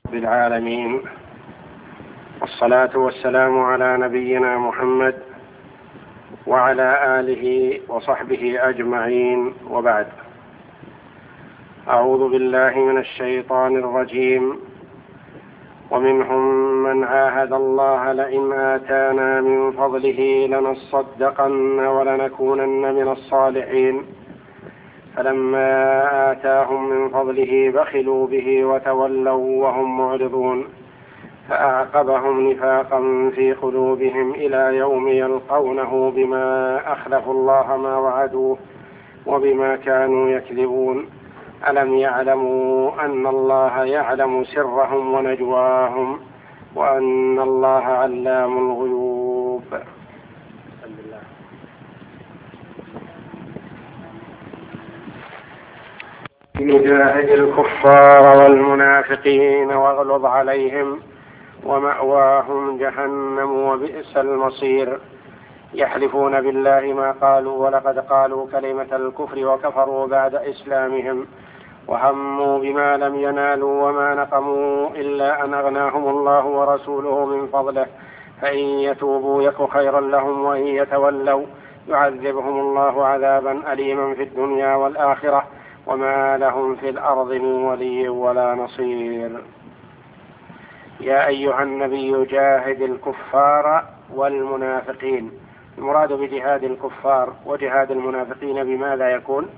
بالعالمين، والصلاة والسلام على نبينا محمد وعلى آله وصحبه أجمعين، وبعد. أعوذ بالله من الشيطان الرجيم. ومنهم من عاهد الله لئن آتانا من فضله لنصدقن ولنكونن من الصالحين فلما آتاهم من فضله بخلوا به وتولوا وهم معرضون فأعقبهم نفاقا في قلوبهم إلى يوم يلقونه بما أخلفوا الله ما وعدوه وبما كانوا يكذبون ألم يعلموا أن الله يعلم سرهم ونجواهم وأن الله علام الغيوب. جاهد الكفار والمنافقين واغلظ عليهم ومأواهم جهنم وبئس المصير. يحلفون بالله ما قالوا ولقد قالوا كلمة الكفر وكفروا بعد إسلامهم وهموا بما لم ينالوا وما نقموا إلا أن أغناهم الله ورسوله من فضله فإن يتوبوا يك خيرا لهم وإن يتولوا يعذبهم الله عذابا أليما في الدنيا والآخرة وما لهم في الأرض من ولي ولا نصير. يا أيها النبي جاهد الكفار والمنافقين. المراد بجهاد الكفار وجهاد المنافقين بماذا يكون؟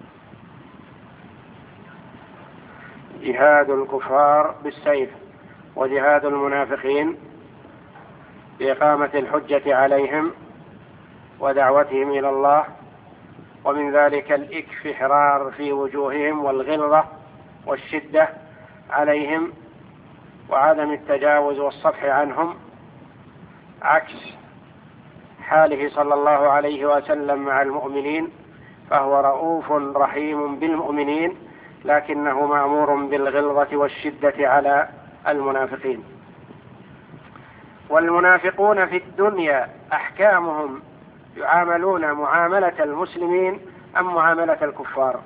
جهاد الكفار بالسيف، وجهاد المنافقين بإقامة الحجة عليهم ودعوتهم إلى الله، ومن ذلك الإكفحرار في وجوههم والغلظة والشدة عليهم وعدم التجاوز والصفح عنهم، عكس حاله صلى الله عليه وسلم مع المؤمنين، فهو رؤوف رحيم بالمؤمنين لكنه مأمور بالغلظة والشدة على المنافقين. والمنافقون في الدنيا أحكامهم يعاملون معاملة المسلمين أم معاملة الكفار؟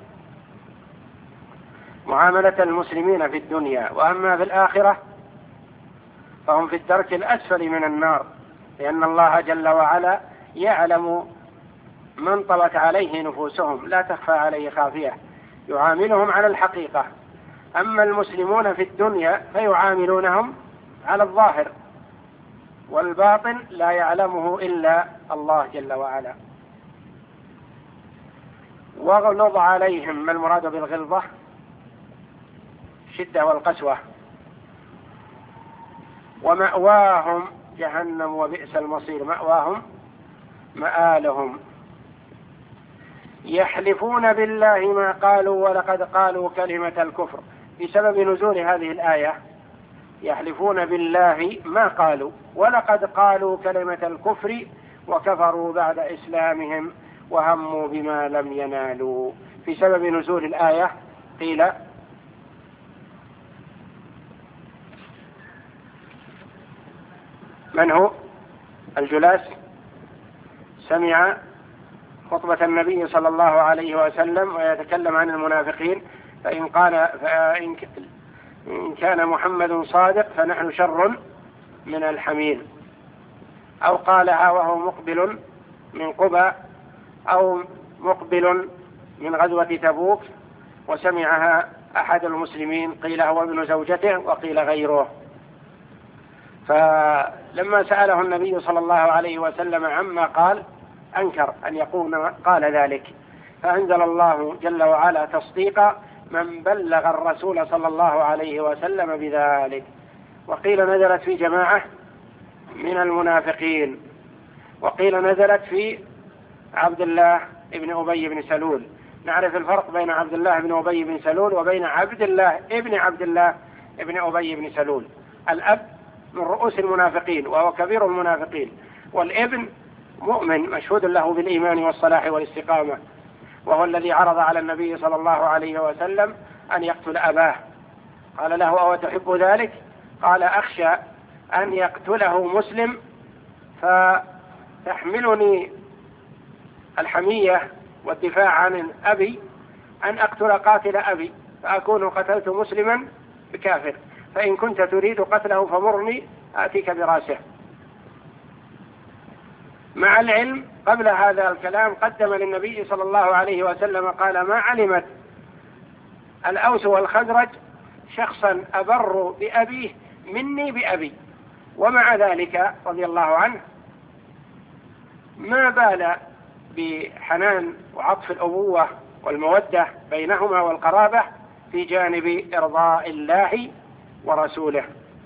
معاملة المسلمين في الدنيا، وأما في الآخرة فهم في الدرك الأسفل من النار، لأن الله جل وعلا يعلم من طوت عليه نفوسهم لا تخفى عليه خافية، يعاملهم على الحقيقة. أما المسلمون في الدنيا فيعاملونهم على الظاهر، والباطن لا يعلمه إلا الله جل وعلا. واغلظ عليهم. ما المراد بالغلظة؟ شدة والقسوة. ومأواهم جهنم وبئس المصير. مأواهم مآلهم. يحلفون بالله ما قالوا ولقد قالوا كلمة الكفر. بسبب نزول هذه الآية يحلفون بالله ما قالوا ولقد قالوا كلمة الكفر وكفروا بعد إسلامهم وهموا بما لم ينالوا. في سبب نزول الآية قيل من هو الجلاس سمع خطبة النبي صلى الله عليه وسلم ويتكلم عن المنافقين، فإن كان محمد صادق فنحن شر من الحمير، أو قالها وهو مقبل من قبى أو مقبل من غزوة تبوك وسمعها أحد المسلمين، قيل هو ابن زوجته وقيل غيره. فلما سأله النبي صلى الله عليه وسلم عما قال أنكر أن يكون قال ذلك، فأنزل الله جل وعلا تصديق من بلغ الرسول صلى الله عليه وسلم بذلك. وقيل نزلت في جماعة من المنافقين، وقيل نزلت في عبد الله ابن أبي بن سلول. نعرف الفرق بين عبد الله ابن أبي بن سلول وبين عبد الله ابن أبي بن سلول. الأب من رؤوس المنافقين وهو كبير المنافقين، والابن مؤمن مشهود له بالإيمان والصلاح والاستقامة، وهو الذي عرض على النبي صلى الله عليه وسلم أن يقتل أباه. قال له أو تحب ذلك؟ قال أخشى أن يقتله مسلم فتحملني الحمية والدفاع عن أبي أن أقتل قاتل أبي فأكون قتلت مسلما بكافر. فإن كنت تريد قتله فمرني آتيك برأسه. مع العلم قبل هذا الكلام قدم للنبي صلى الله عليه وسلم قال: ما علمت الأوس والخزرج شخصا أبر بأبيه مني بأبي. ومع ذلك رضي الله عنه ما بال بحنان وعطف الأبوة والمودة بينهما والقرابة في جانب إرضاء الله ورسوله.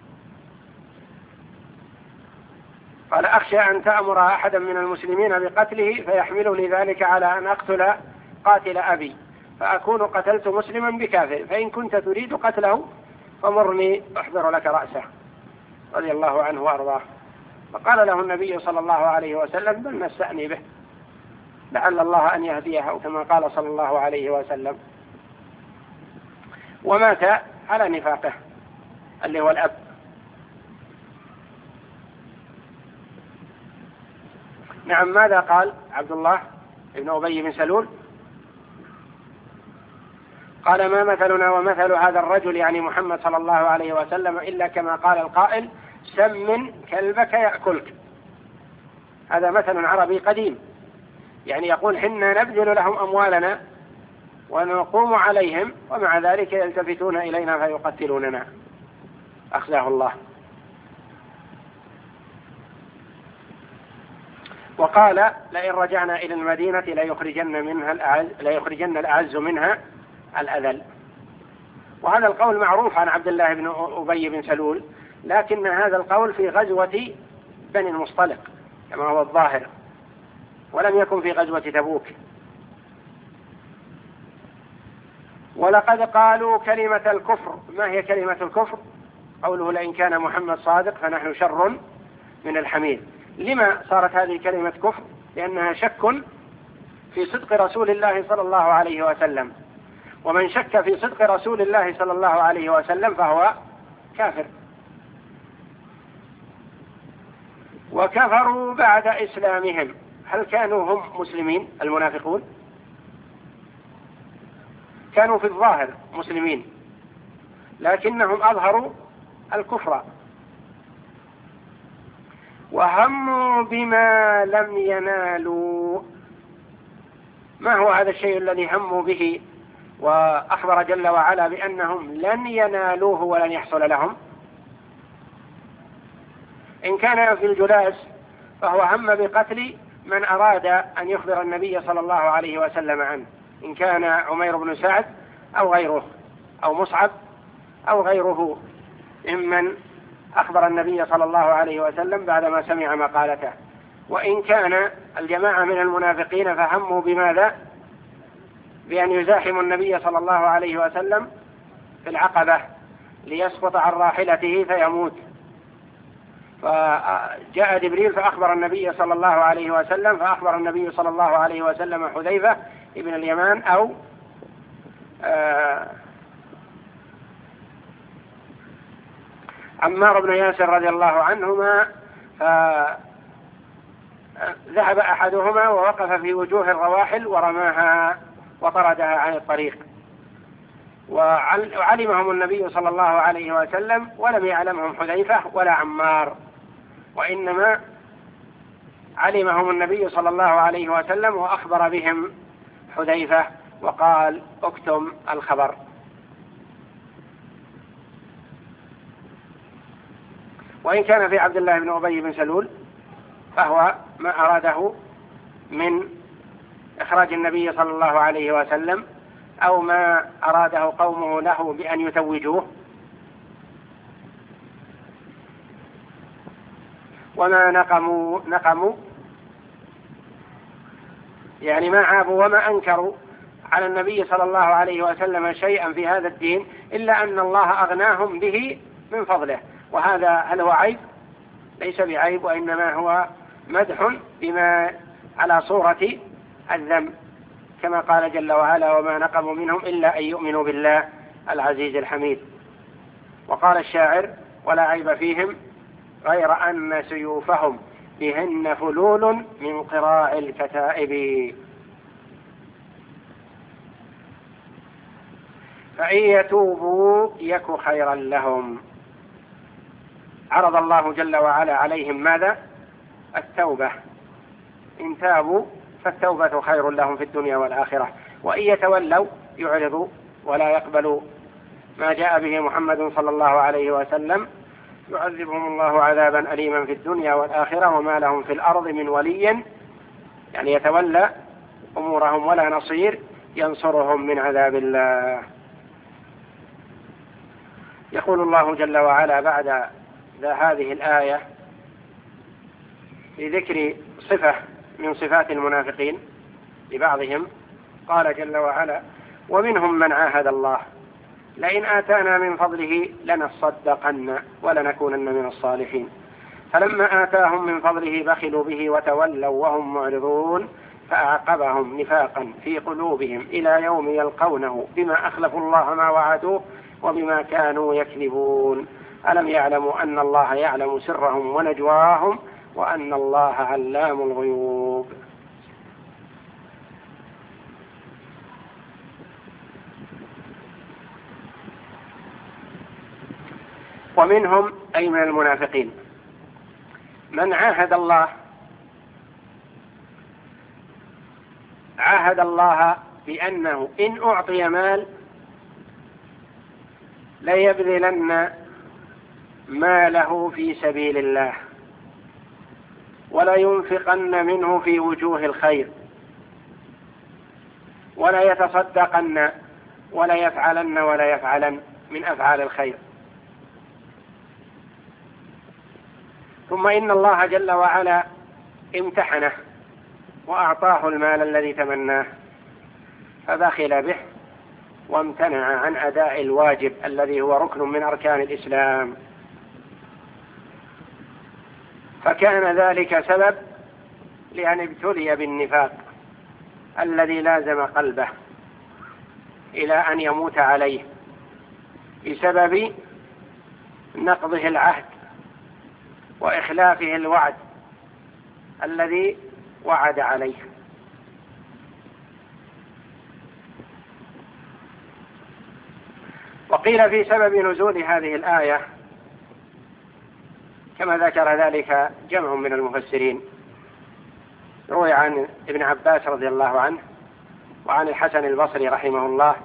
قال: أخشى أن تأمر أحدا من المسلمين بقتله فيحملني ذلك على أن أقتل قاتل أبي فأكون قتلت مسلما بكافر، فإن كنت تريد قتله فمرني أحضر لك رأسه، رضي الله عنه وأرضاه. فقال له النبي صلى الله عليه وسلم: بل نستأني به لعل الله أن يهديه، أو كما قال صلى الله عليه وسلم. ومات على نفاقه اللي هو الأب. نعم، ماذا قال عبد الله بن أبي بن سلول؟ قال: ما مثلنا ومثل هذا الرجل، يعني محمد صلى الله عليه وسلم، إلا كما قال القائل: سمن كلبك يأكلك. هذا مثل عربي قديم، يعني يقول: حنا نبذل لهم أموالنا ونقوم عليهم ومع ذلك يلتفتون إلينا فيقتلوننا، أخزاه الله. وقال: لئن رجعنا إلى المدينة ليخرجن الأعز منها الأذل. وهذا القول معروف عن عبد الله بن أبي بن سلول، لكن هذا القول في غزوة بني المصطلق كما هو الظاهر، ولم يكن في غزوة تبوك. ولقد قالوا كلمة الكفر. ما هي كلمة الكفر؟ قوله: لئن كان محمد صادق فنحن شر من الحمير. لما صارت هذه كلمة كفر؟ لأنها شك في صدق رسول الله صلى الله عليه وسلم، ومن شك في صدق رسول الله صلى الله عليه وسلم فهو كافر. وكفروا بعد إسلامهم. هل كانوا هم مسلمين المنافقون؟ كانوا في الظاهر مسلمين، لكنهم أظهروا الكفر. وهموا بما لم ينالوا. ما هو هذا الشيء الذي هموا به وأخبر جل وعلا بأنهم لن ينالوه ولن يحصل لهم؟ إن كان في الجلاس فهو هم بقتل من أراد أن يخبر النبي صلى الله عليه وسلم عنه، إن كان عمير بن سعد أو غيره أو مصعب أو غيره ممن أخبر النبي صلى الله عليه وسلم بعدما سمع مقالته. وإن كان الجماعة من المنافقين فهموا بماذا؟ بأن يزاحموا النبي صلى الله عليه وسلم في العقبة ليسقط عن راحلته فيموت، فجاء جبريل فأخبر النبي صلى الله عليه وسلم، فأخبر النبي صلى الله عليه وسلم حذيفة ابن اليمان أو عمار بن ياسر رضي الله عنهما، فذهب أحدهما ووقف في وجوه الرواحل ورماها وطردها عن الطريق، وعلمهم النبي صلى الله عليه وسلم ولم يعلمهم حذيفة ولا عمار، وإنما علمهم النبي صلى الله عليه وسلم وأخبر بهم حذيفة وقال: اكتم الخبر. وإن كان في عبد الله بن أبي بن سلول فهو ما أراده من إخراج النبي صلى الله عليه وسلم، أو ما أراده قومه له بأن يتوجوه. وما نقموا يعني ما عابوا وما أنكروا على النبي صلى الله عليه وسلم شيئا في هذا الدين إلا أن الله أغناهم به من فضله. وهذا هل هو عيب؟ ليس بعيب، وإنما هو مدح بما على صورة الذم، كما قال جل وعلا: وما نقموا منهم إلا أن يؤمنوا بالله العزيز الحميد. وقال الشاعر: ولا عيب فيهم غير أن سيوفهم بهن فلول من قراع الكتائب. فإن يتوبوا يك خيرا لهم. عرض الله جل وعلا عليهم ماذا؟ التوبة. إن تابوا فالتوبة خير لهم في الدنيا والآخرة، وإن يتولوا يعرضوا ولا يقبلوا ما جاء به محمد صلى الله عليه وسلم يعذبهم الله عذابا أليما في الدنيا والآخرة وما لهم في الأرض من ولي، يعني يتولى أمورهم، ولا نصير ينصرهم من عذاب الله. يقول الله جل وعلا بعد هذه الآية في ذكر صفة من صفات المنافقين لبعضهم، قال جل وعلا: ومنهم من عاهد الله لئن آتانا من فضله لنصدقن ولنكونن من الصالحين فلما آتاهم من فضله بخلوا به وتولوا وهم معرضون فأعقبهم نفاقا في قلوبهم إلى يوم يلقونه بما أخلفوا الله ما وعدوه وبما كانوا يكذبون ألم يعلموا أن الله يعلم سرهم ونجواهم وأن الله علام الغيوب. ومنهم أي من المنافقين من عاهد الله بأنه إن أعطي مال ليبذلن ماله في سبيل الله ولا ينفقن منه في وجوه الخير ولا يتصدقن ولا يفعلن من أفعال الخير. ثم إن الله جل وعلا امتحنه وأعطاه المال الذي تمناه فبخل به وامتنع عن أداء الواجب الذي هو ركن من أركان الإسلام، فكان ذلك سبب لأن ابتلي بالنفاق الذي لازم قلبه إلى أن يموت عليه بسبب نقضه العهد وإخلافه الوعد الذي وعد عليه. وقيل في سبب نزول هذه الآية كما ذكر ذلك جمع من المفسرين، روي عن ابن عباس رضي الله عنه وعن الحسن البصري رحمه الله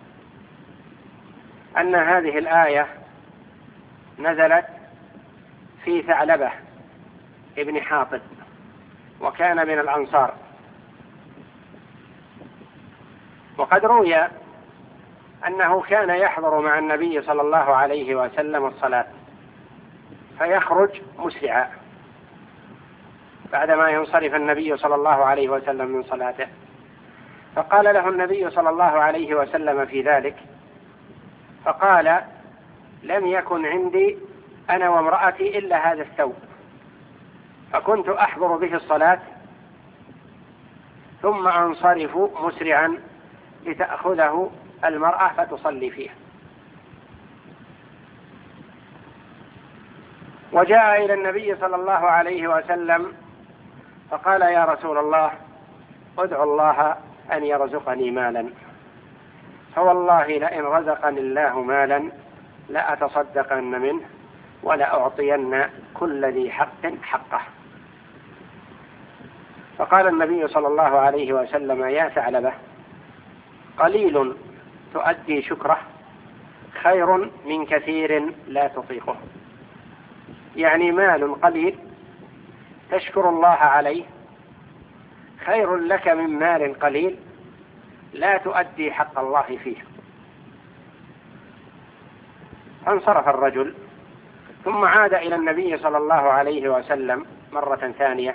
أن هذه الآية نزلت في ثعلبة ابن حاطب وكان من الأنصار. وقد روي أنه كان يحضر مع النبي صلى الله عليه وسلم الصلاة فيخرج مسرعا بعدما ينصرف النبي صلى الله عليه وسلم من صلاته، فقال له النبي صلى الله عليه وسلم في ذلك، فقال: لم يكن عندي أنا وامرأتي إلا هذا الثوب، فكنت أحضر به الصلاة ثم أنصرف مسرعا لتأخذه المرأة فتصلي فيه. وجاء إلى النبي صلى الله عليه وسلم فقال: يا رسول الله ادعو الله أن يرزقني مالا، فوالله لئن رزقني الله مالا لأتصدقن منه ولأعطين كل ذي حق حقه. فقال النبي صلى الله عليه وسلم: يا ثعلبة، قليل تؤدي شكره خير من كثير لا تطيقه، يعني مال قليل تشكر الله عليه خير لك من مال قليل لا تؤدي حق الله فيه. فانصرف الرجل ثم عاد إلى النبي صلى الله عليه وسلم مرة ثانية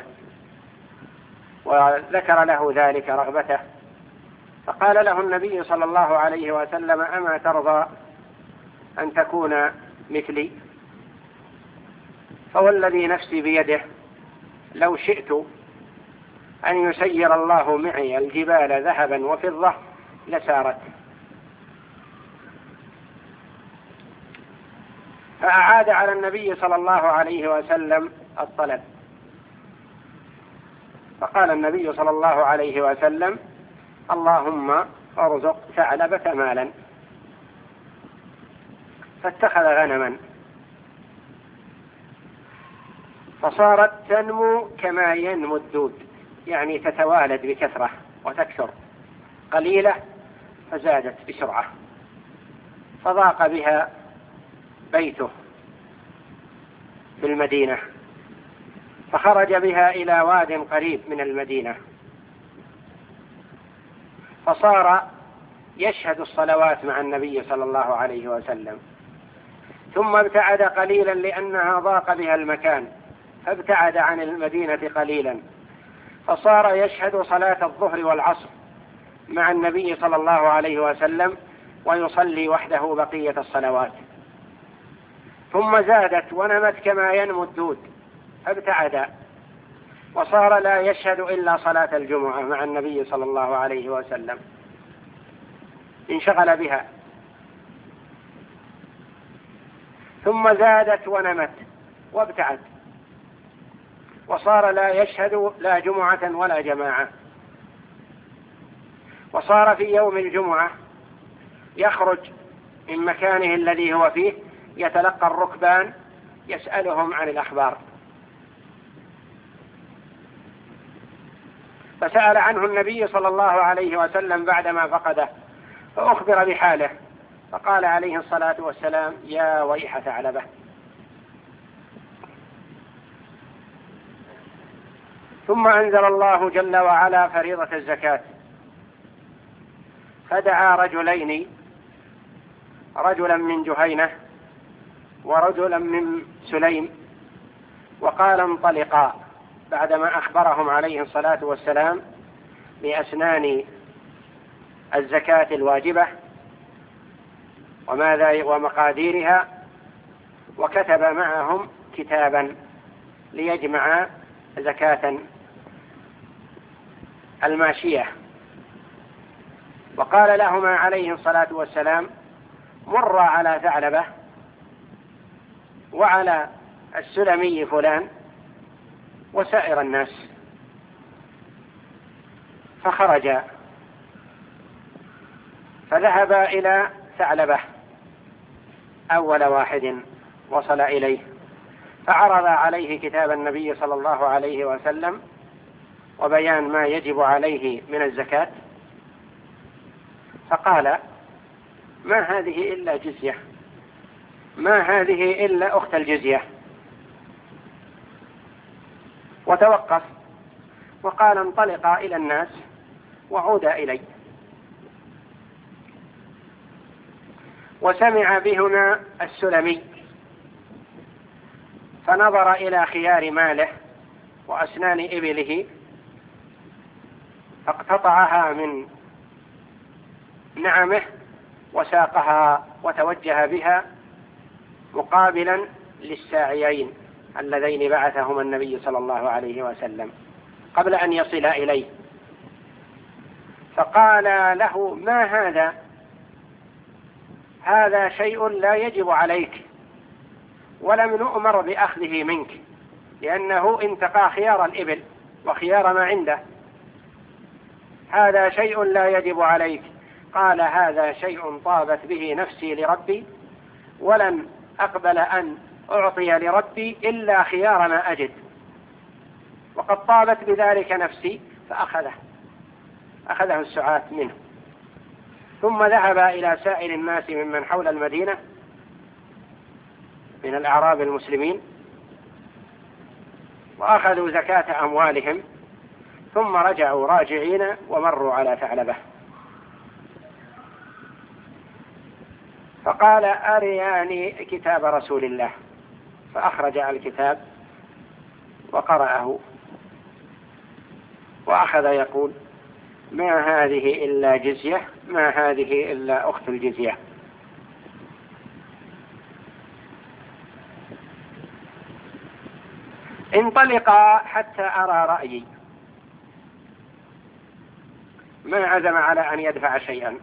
وذكر له ذلك رغبته، فقال له النبي صلى الله عليه وسلم: أما ترضى أن تكون مثلي؟ فوالذي نفسي بيده لو شئت أن يسير الله معي الجبال ذهبا وفضة لسارت. فأعاد على النبي صلى الله عليه وسلم الطلب، فقال النبي صلى الله عليه وسلم: اللهم ارزق ثعلبة مالا. فاتخذ غنما فصارت تنمو كما ينمو الدود، يعني تتوالد بكثرة وتكثر، قليلة فزادت بسرعة، فضاق بها بيته في المدينة، فخرج بها إلى واد قريب من المدينة، فصار يشهد الصلوات مع النبي صلى الله عليه وسلم، ثم ابتعد قليلا لأنها ضاق بها المكان، فابتعد عن المدينة قليلا، فصار يشهد صلاة الظهر والعصر مع النبي صلى الله عليه وسلم ويصلي وحده بقية الصلوات، ثم زادت ونمت كما ينمو الدود، فابتعد وصار لا يشهد إلا صلاة الجمعة مع النبي صلى الله عليه وسلم، انشغل بها، ثم زادت ونمت وابتعد وصار لا يشهد لا جمعة ولا جماعة، وصار في يوم الجمعة يخرج من مكانه الذي هو فيه يتلقى الركبان يسألهم عن الأخبار، فسأل عنه النبي صلى الله عليه وسلم بعدما فقده، فأخبر بحاله، فقال عليه الصلاة والسلام: يا ويح ثعلبة. ثم أنزل الله جل وعلا فريضة الزكاة، فدعا رجلين، رجلا من جهينة ورجلا من سليم، وقال: انطلقا، بعدما أخبرهم عليه الصلاة والسلام بأسنان الزكاة الواجبة ومقاديرها، وكتب معهم كتابا ليجمع زكاة الماشية، وقال لهما عليه الصلاة والسلام: مر على ثعلبة وعلى السلمي فلان وسائر الناس. فخرج فذهب إلى ثعلبة أول واحد وصل إليه، فعرض عليه كتاب النبي صلى الله عليه وسلم وبيان ما يجب عليه من الزكاة، فقال: ما هذه إلا جزية، ما هذه إلا أخت الجزية، وتوقف وقال: انطلقا إلى الناس وعودا إلي. وسمع بهما السلمي، فنظر إلى خيار ماله وأسنان إبله، فاقتطعها من نعمه وساقها وتوجه بها مقابلا للساعيين اللذين بعثهما النبي صلى الله عليه وسلم قبل أن يصل إليه، فقال له: ما هذا؟ هذا شيء لا يجب عليك، ولم نؤمر بأخذه منك، لأنه انتقى خيار الإبل وخيار ما عنده، هذا شيء لا يجب عليك. قال: هذا شيء طابت به نفسي لربي، ولن أقبل أن أعطي لربي إلا خيار ما أجد، وقد طابت بذلك نفسي، فأخذه السعاة منه. ثم ذهب إلى سائر الناس ممن حول المدينة من الأعراب المسلمين، وأخذوا زكاة أموالهم، ثم رجعوا راجعين ومروا على ثعلبة، فقال: أرياني كتاب رسول الله، فأخرج الكتاب وقرأه، وأخذ يقول: ما هذه إلا جزية، ما هذه إلا أخت الجزية. انطلقا حتى أرى رأيي، ما عزم على أن يدفع شيئا،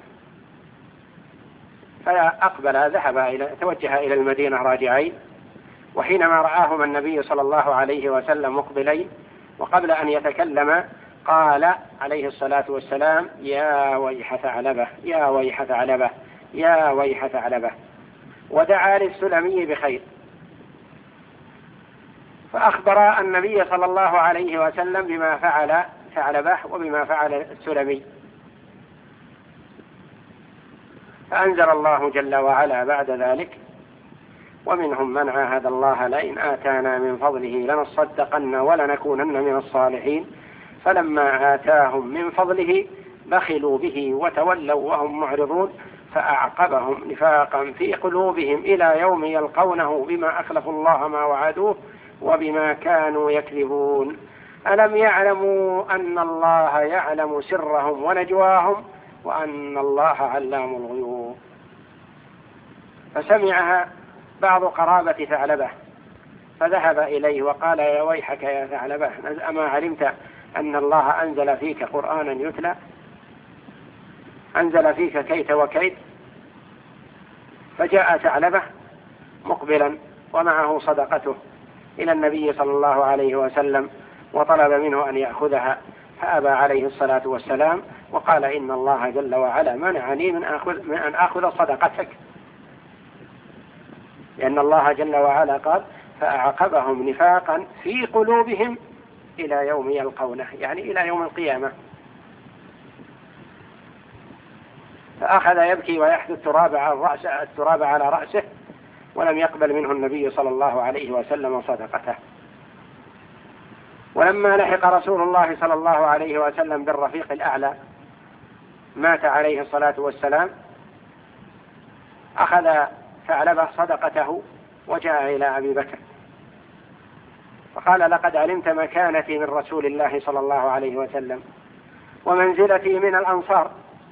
فأقبل توجه إلى المدينة راجعين، وحينما رآهما النبي صلى الله عليه وسلم مقبلين وقبل أن يتكلم قال عليه الصلاة والسلام: يا ويح ثعلبة، يا ويح ثعلبة، يا ويح ثعلبة، ودعا للسلمي بخير. فأخبر النبي صلى الله عليه وسلم بما فعل ثعلبة وبما فعل السلمي، فأنزل الله جل وعلا بعد ذلك: ومنهم من عاهد الله لئن آتانا من فضله لنصدقن ولنكونن من الصالحين فلما آتاهم من فضله بخلوا به وتولوا وهم معرضون فأعقبهم نفاقا في قلوبهم إلى يوم يلقونه بما أخلفوا الله ما وعدوه وبما كانوا يكذبون ألم يعلموا أن الله يعلم سرهم ونجواهم وأن الله علام الغيوب. فسمعها بعض قرابة ثعلبة فذهب إليه وقال: يا ويحك يا ثعلبة، أما علمت أن الله أنزل فيك قرآنا يتلى، أنزل فيك كيت وكيت؟ فجاء ثعلبة مقبلا ومعه صدقته إلى النبي صلى الله عليه وسلم وطلب منه أن يأخذها، فأبى عليه الصلاة والسلام وقال: إن الله جل وعلا منعني من أن أخذ صدقتك، لأن الله جل وعلا قال: فأعقبهم نفاقا في قلوبهم إلى يوم يلقونه، يعني إلى يوم القيامة. فأخذ يبكي ويحث التراب على رأسه ولم يقبل منه النبي صلى الله عليه وسلم صدقته. ولما لحق رسول الله صلى الله عليه وسلم بالرفيق الأعلى مات عليه الصلاة والسلام، أخذ ثعلبة صدقته وجاء إلى أبي بكر فقال: لقد علمت مكانتي من رسول الله صلى الله عليه وسلم ومنزلتي من الأنصار،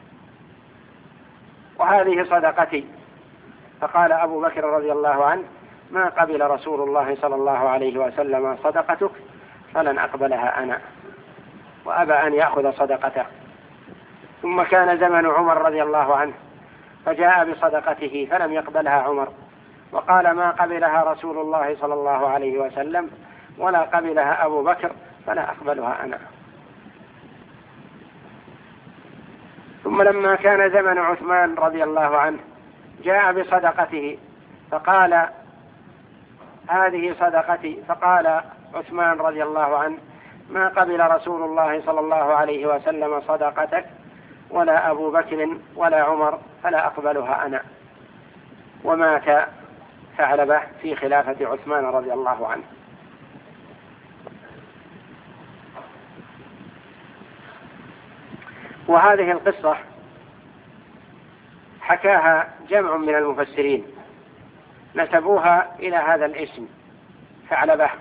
وهذه صدقتي. فقال أبو بكر رضي الله عنه: ما قبل رسول الله صلى الله عليه وسلم صدقتك فلن أقبلها أنا، وأبى أن يأخذ صدقته. ثم كان زمن عمر رضي الله عنه فجاء بصدقته فلم يقبلها عمر، وقال: ما قبلها رسول الله صلى الله عليه وسلم ولا قبلها أبو بكر فلا أقبلها أنا. ثم لما كان زمن عثمان رضي الله عنه جاء بصدقته فقال: هذه صدقتي. فقال عثمان رضي الله عنه: ما قبل رسول الله صلى الله عليه وسلم صدقتك ولا أبو بكر ولا عمر فلا أقبلها أنا. ومات ثعلبة في خلافة عثمان رضي الله عنه. وهذه القصة حكاها جمع من المفسرين نسبوها إلى هذا الاسم ثعلبة،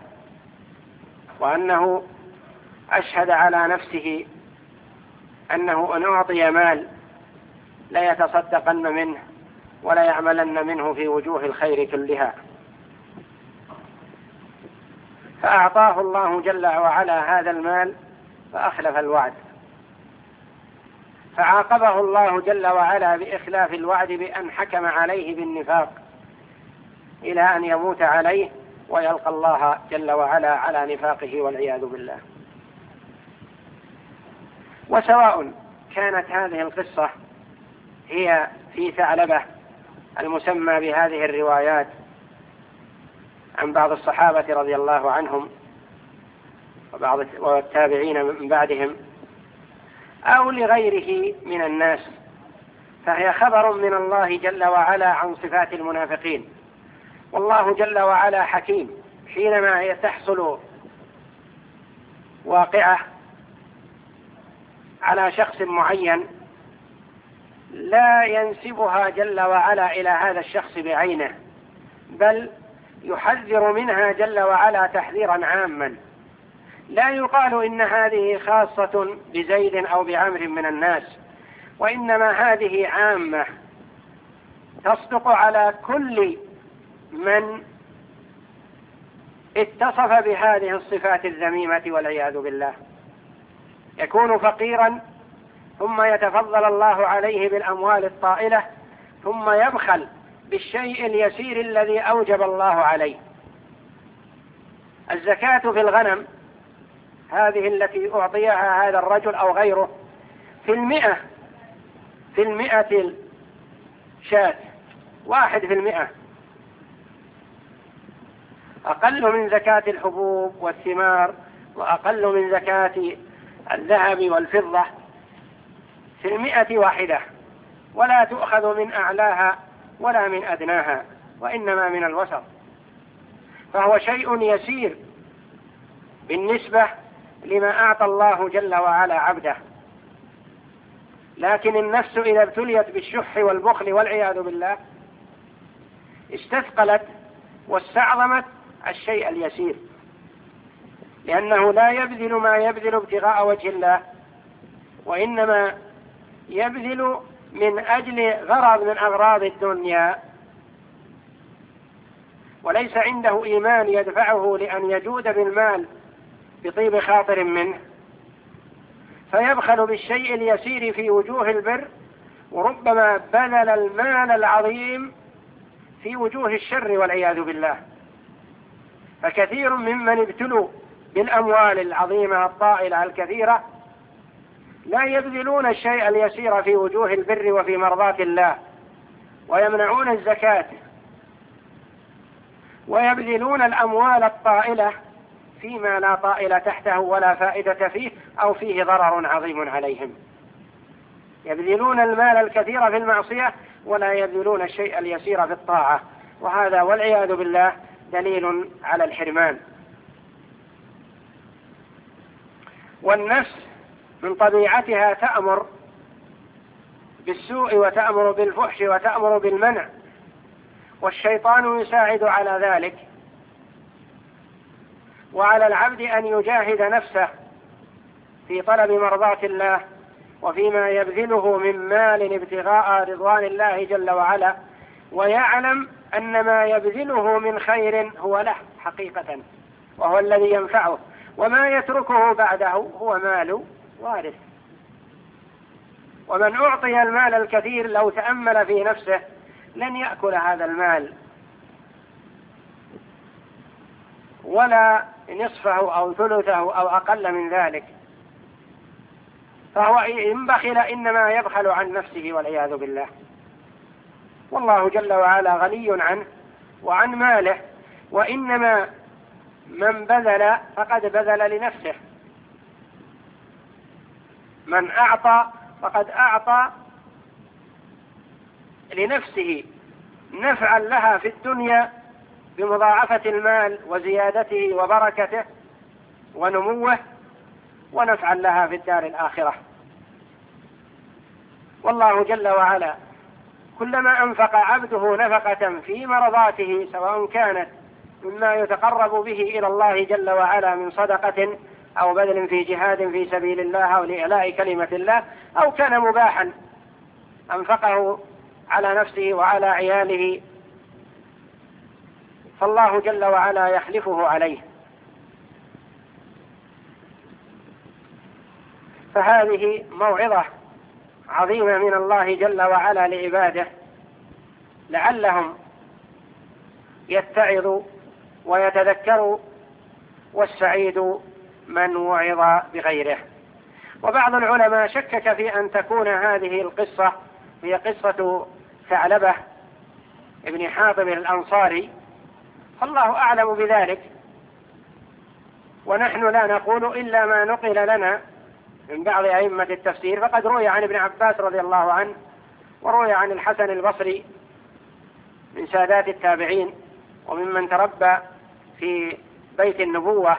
وأنه أشهد على نفسه أنه إن أعطي مال لا يتصدقن منه ولا يعملن منه في وجوه الخير كلها، فأعطاه الله جل وعلا هذا المال فأخلف الوعد، فعاقبه الله جل وعلا بإخلاف الوعد بأن حكم عليه بالنفاق إلى أن يموت عليه ويلقى الله جل وعلا على نفاقه والعياذ بالله. وسواء كانت هذه القصة هي في ثعلبة المسمى بهذه الروايات عن بعض الصحابة رضي الله عنهم وبعض التابعين من بعدهم أو لغيره من الناس، فهي خبر من الله جل وعلا عن صفات المنافقين. والله جل وعلا حكيم، حينما تحصل واقعة على شخص معين لا ينسبها جل وعلا إلى هذا الشخص بعينه، بل يحذر منها جل وعلا تحذيرا عاما، لا يقال إن هذه خاصة بزيد أو بعمر من الناس، وإنما هذه عامة تصدق على كل من اتصف بهذه الصفات الذميمة والعياذ بالله. يكون فقيرا ثم يتفضل الله عليه بالأموال الطائلة ثم يبخل بالشيء اليسير الذي أوجب الله عليه. الزكاة في الغنم هذه التي أعطيها هذا الرجل أو غيره في المئة شاة 1%، أقل من زكاة الحبوب والثمار، وأقل من زكاة الذهب والفضة في 100 واحدة، ولا تؤخذ من أعلاها ولا من أدناها، وإنما من الوسط، فهو شيء يسير بالنسبة لما أعطى الله جل وعلا عبده. لكن النفس إذا ابتليت بالشح والبخل والعياذ بالله استثقلت واستعظمت الشيء اليسير، لأنه لا يبذل ما يبذل ابتغاء وجه الله، وإنما يبذل من أجل غرض من أغراض الدنيا، وليس عنده إيمان يدفعه لأن يجود بالمال بطيب خاطر منه، فيبخل بالشيء اليسير في وجوه البر، وربما بذل المال العظيم في وجوه الشر والعياذ بالله. فكثير ممن ابتلوا بالأموال العظيمة الطائلة الكثيرة لا يبذلون الشيء اليسير في وجوه البر وفي مرضاة الله، ويمنعون الزكاة، ويبذلون الأموال الطائلة فيما لا طائل تحته ولا فائدة فيه أو فيه ضرر عظيم عليهم. يبذلون المال الكثير في المعصية ولا يبذلون الشيء اليسير في الطاعة، وهذا والعياذ بالله دليل على الحرمان. والنفس من طبيعتها تأمر بالسوء وتأمر بالفحش وتأمر بالمنع، والشيطان يساعد على ذلك، وعلى العبد أن يجاهد نفسه في طلب مرضاة الله وفيما يبذله من مال ابتغاء رضوان الله جل وعلا، ويعلم أن ما يبذله من خير هو له حقيقة وهو الذي ينفعه، وما يتركه بعده هو مال وارث. ومن أعطي المال الكثير لو تأمل في نفسه لن يأكل هذا المال ولا نصفه أو ثلثه أو أقل من ذلك، فهو إن بخل إنما يبخل عن نفسه والعياذ بالله، والله جل وعلا غني عنه وعن ماله، وإنما من بذل فقد بذل لنفسه، من أعطى فقد أعطى لنفسه نفعا لها في الدنيا بمضاعفة المال وزيادته وبركته ونموه، ونفعا لها في الدار الآخرة. والله جل وعلا كلما أنفق عبده نفقة في مرضاته، سواء كانت مما يتقرب به إلى الله جل وعلا من صدقة أو بذل في جهاد في سبيل الله أو لإعلاء كلمة الله، أو كان مباحا أنفقه على نفسه وعلى عياله، فالله جل وعلا يخلفه عليه. فهذه موعظة عظيمة من الله جل وعلا لعباده لعلهم يتعظوا ويتذكروا، والسعيد من وعظ بغيره. وبعض العلماء شكك في أن تكون هذه القصة هي قصة ثعلبة ابن حاطب الأنصاري، فالله أعلم بذلك، ونحن لا نقول إلا ما نقل لنا من بعض أئمة التفسير. فقد روي عن ابن عباس رضي الله عنه، وروي عن الحسن البصري من سادات التابعين وممن تربى في بيت النبوة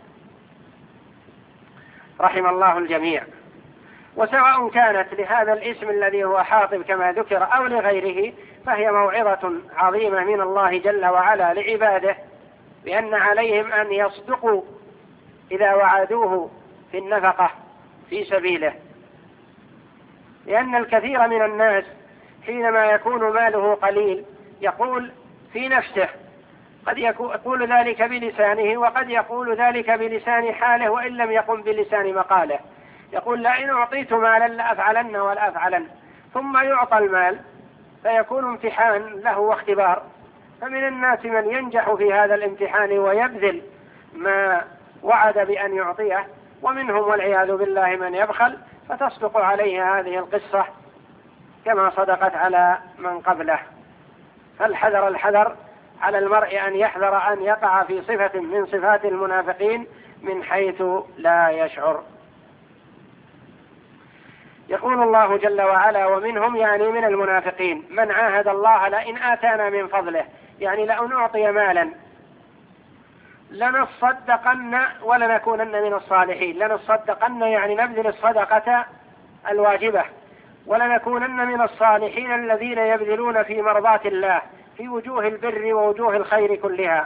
رحم الله الجميع. وسواء كانت لهذا الاسم الذي هو حاطب كما ذكر أو لغيره، فهي موعظة عظيمة من الله جل وعلا لعباده، بأن عليهم أن يصدقوا إذا وعدوه في النفقة في سبيله، لأن الكثير من الناس حينما يكون ماله قليل يقول في نفسه، قد يقول ذلك بلسانه وقد يقول ذلك بلسان حاله وإن لم يقم بلسان مقاله، يقول لئن أعطيت مالا لأفعلن ولا أفعلن، ثم يعطى المال فيكون امتحان له واختبار. فمن الناس من ينجح في هذا الامتحان ويبذل ما وعد بأن يعطيه، ومنهم والعياذ بالله من يبخل فتصدق عليه هذه القصة كما صدقت على من قبله. فالحذر الحذر على المرء أن يحذر أن يقع في صفة من صفات المنافقين من حيث لا يشعر. يقول الله جل وعلا: ومنهم، يعني من المنافقين، من عاهد الله لئن آتانا من فضله، يعني لأن نعطي مالا لنصدقن ولنكونن من الصالحين. لنصدقن يعني نبذل الصدقة الواجبة، ولنكونن من الصالحين الذين يبذلون في مرضاة الله في وجوه البر ووجوه الخير كلها.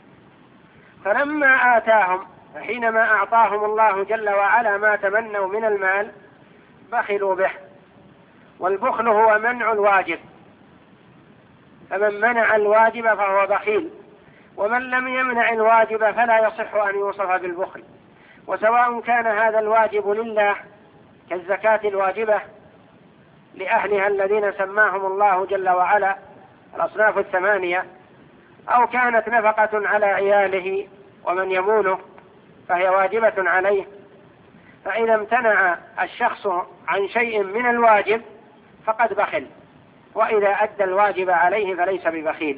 فلما آتاهم، حينما أعطاهم الله جل وعلا ما تمنوا من المال، بخلوا به. والبخل هو منع الواجب، فمن منع الواجب فهو بخيل، ومن لم يمنع الواجب فلا يصح أن يوصف بالبخل. وسواء كان هذا الواجب لله كالزكاة الواجبة لأهلها الذين سماهم الله جل وعلا الأصناف الثمانية، أو كانت نفقة على عياله ومن يمونه فهي واجبة عليه، فإذا امتنع الشخص عن شيء من الواجب فقد بخل، وإذا أدى الواجب عليه فليس ببخيل.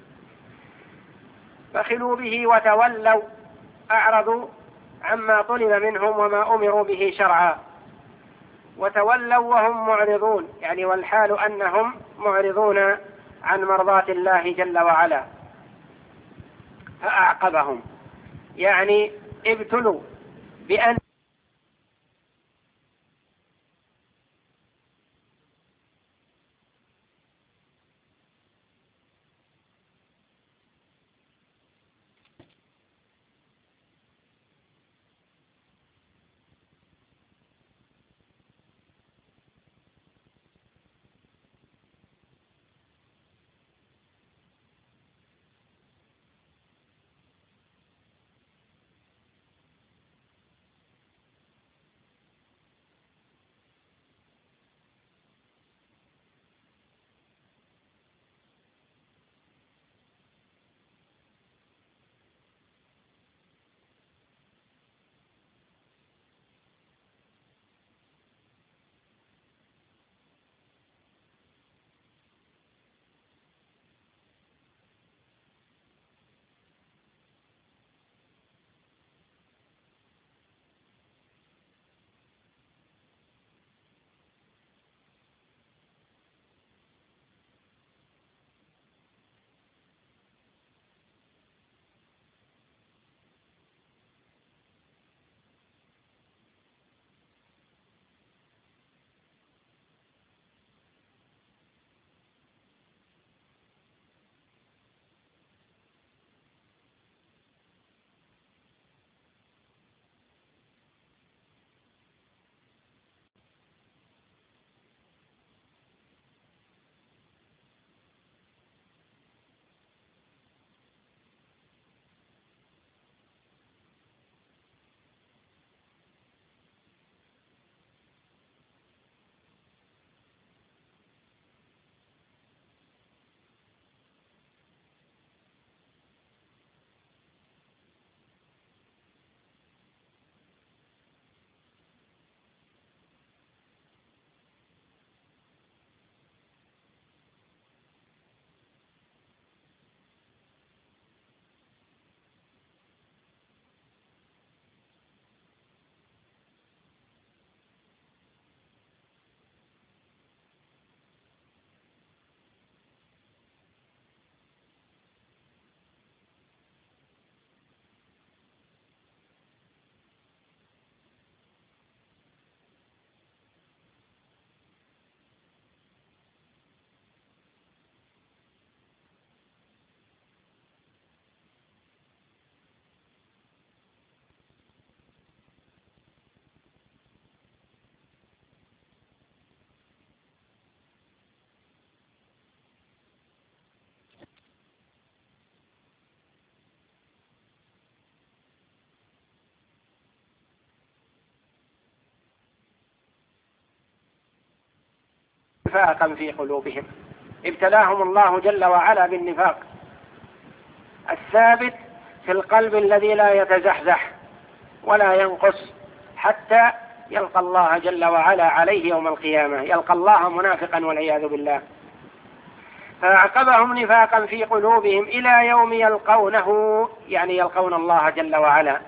بخلوا به وتولوا، أعرضوا عما طلب منهم وما أمروا به شرعا. وتولوا وهم معرضون، يعني والحال أنهم معرضون عن مرضاة الله جل وعلا. فأعقبهم، يعني ابتلوا بأن نفاقا في قلوبهم. ابتلاهم الله جل وعلا بالنفاق الثابت في القلب الذي لا يتزحزح ولا ينقص حتى يلقى الله جل وعلا عليه يوم القيامة، يلقى الله منافقا والعياذ بالله. فأعقبهم نفاقا في قلوبهم إلى يوم يلقونه، يعني يلقون الله جل وعلا،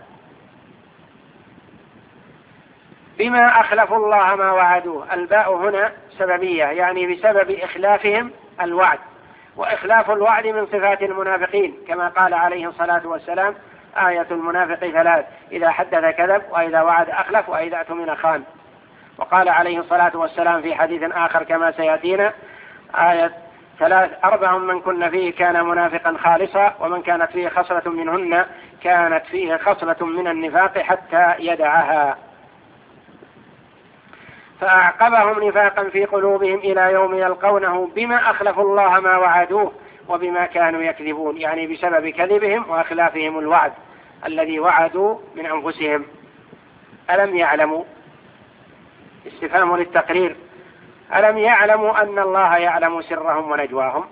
بما أخلفوا الله ما وعدوه. الباء هنا سببية، يعني بسبب إخلافهم الوعد، وإخلاف الوعد من صفات المنافقين، كما قال عليه الصلاة والسلام: آية المنافق ثلاث: إذا حدث كذب، وإذا وعد أخلف، وإذا اؤتمن خان. وقال عليه الصلاة والسلام في حديث آخر كما سيأتينا: آية أربع من كن فيه كان منافقا خالصا، ومن كانت فيه خصلة منهن كانت فيه خصلة من النفاق حتى يدعها. فأعقبهم نفاقا في قلوبهم إلى يوم يلقونه بما أخلفوا الله ما وعدوه وبما كانوا يكذبون، يعني بسبب كذبهم وأخلافهم الوعد الذي وعدوا من أنفسهم. ألم يعلموا، استفهام للتقرير، ألم يعلموا أن الله يعلم سرهم ونجواهم؟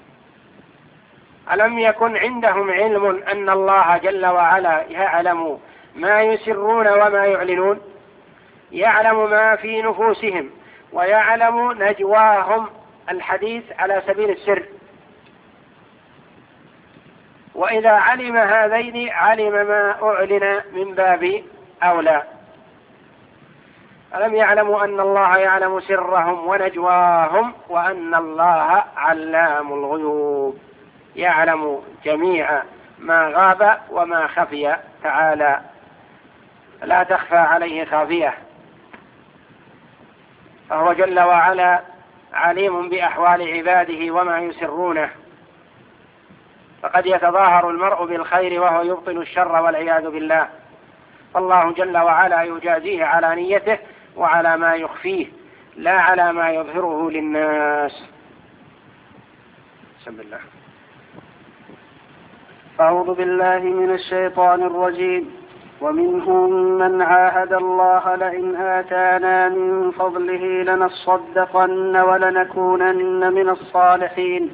ألم يكن عندهم علم أن الله جل وعلا يعلم ما يسرون وما يعلنون؟ يعلم ما في نفوسهم ويعلم نجواهم، الحديث على سبيل السر. وإذا علم هذين علم ما أعلن من باب أولى. ألم يعلموا أن الله يعلم سرهم ونجواهم وأن الله علام الغيوب، يعلم جميع ما غاب وما خفي تعالى، لا تخفى عليه خافية، فهو جل وعلا عليم بأحوال عباده وما يسرونه. فقد يتظاهر المرء بالخير وهو يبطن الشر والعياذ بالله، فالله جل وعلا يجازيه على نيته وعلى ما يخفيه، لا على ما يظهره للناس. بسم الله. أعوذ بالله من الشيطان الرجيم. ومنهم من عاهد الله لئن آتانا من فضله لنصدقن ولنكونن من الصالحين،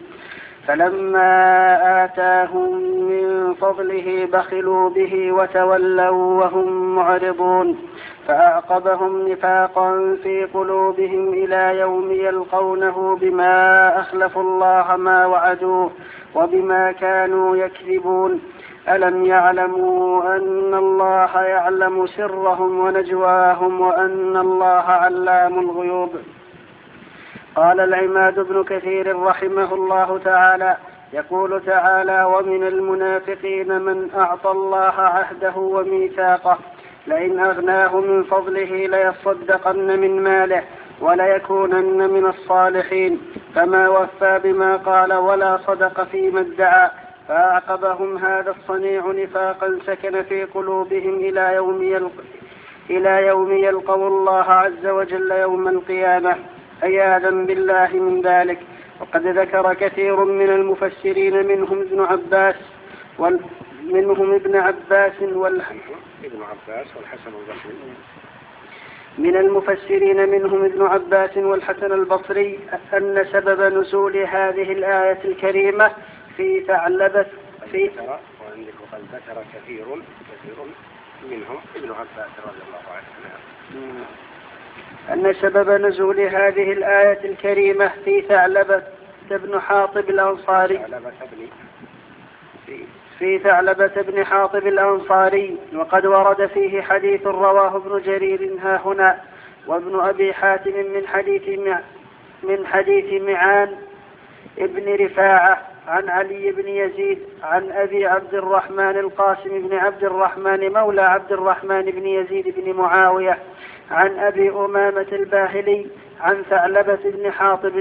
فلما آتاهم من فضله بخلوا به وتولوا وهم معرضون، فأعقبهم نفاقا في قلوبهم إلى يوم يلقونه بما أخلفوا الله ما وعدوه وبما كانوا يكذبون. ألم يعلموا أن الله يعلم سرهم ونجواهم وأن الله علام الغيوب؟ قال العماد بن كثير رحمه الله تعالى: يقول تعالى: ومن المنافقين من أعطى الله عهده وميثاقه لئن أغناه من فضله ليصدقن من ماله وليكونن من الصالحين، فما وفى بما قال ولا صدق فيما ادعى، فأعقبهم هذا الصنيع نفاقا سكن في قلوبهم إلى يوم يلقوا الله عز وجل يوم القيامة، عياذا بالله من ذلك. وقد ذكر كثير من المفسرين منهم ابن عباس والحسن البصري أن سبب نزول هذه الآية الكريمة في ثعلبة وقد ذكر كثير منهم ابن عباس رضي الله عنه أن سبب نزول هذه الآية الكريمة في ثعلبة بن حاطب الأنصاري، وقد ورد فيه حديث رواه ابن جرير ها هنا، وابن أبي حاتم من حديث معان ابن رفاعة عن علي بن يزيد عن أبي عبد الرحمن القاسم بن عبد الرحمن مولى عبد الرحمن بن يزيد بن معاوية عن أبي أمامة الباهلي عن ثعلبة بن حاطب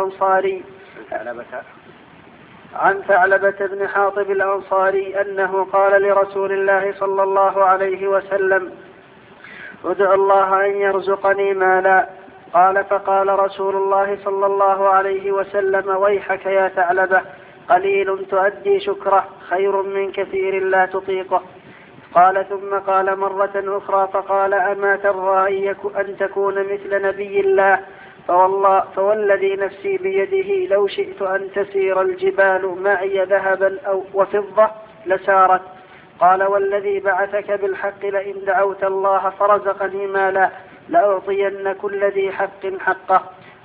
الأنصاري أنه قال لرسول الله صلى الله عليه وسلم: ادع الله أن يرزقني مالا. قال: فقال رسول الله صلى الله عليه وسلم: ويحك يا ثعلبة، قليل تؤدي شكره خير من كثير لا تطيقه. قال: ثم قال مرة أخرى فقال: أما ترضى أن تكون مثل نبي الله؟ فوالذي نفسي بيده لو شئت أن تسير الجبال معي ذهبا أو وفضة لسارت. قال: والذي بعثك بالحق لئن دعوت الله فرزقني مالا لأعطين كل ذي حق حقه.